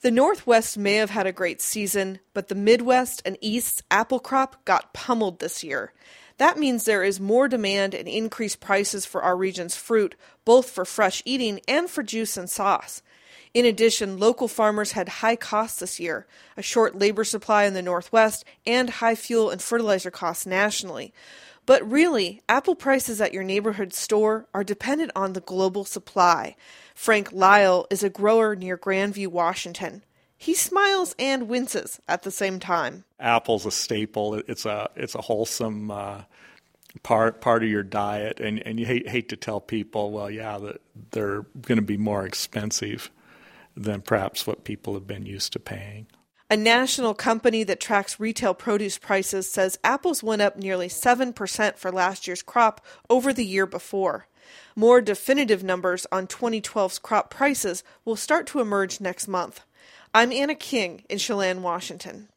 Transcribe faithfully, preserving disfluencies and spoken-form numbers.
The Northwest may have had a great season, but the Midwest and East's apple crop got pummeled this year. That means there is more demand and increased prices for our region's fruit, both for fresh eating and for juice and sauce. In addition, local farmers had high costs this year, a short labor supply in the Northwest, and high fuel and fertilizer costs nationally. But really, apple prices at your neighborhood store are dependent on the global supply. Frank Lyle is a grower near Grandview, Washington. He smiles and winces at the same time. Apple's a staple. It's a it's a wholesome uh, part part of your diet, and, and you hate hate to tell people, well, yeah, that they're going to be more expensive than perhaps what people have been used to paying. A national company that tracks retail produce prices says apples went up nearly seven percent for last year's crop over the year before. More definitive numbers on twenty twelve's crop prices will start to emerge next month. I'm Anna King in Chelan, Washington.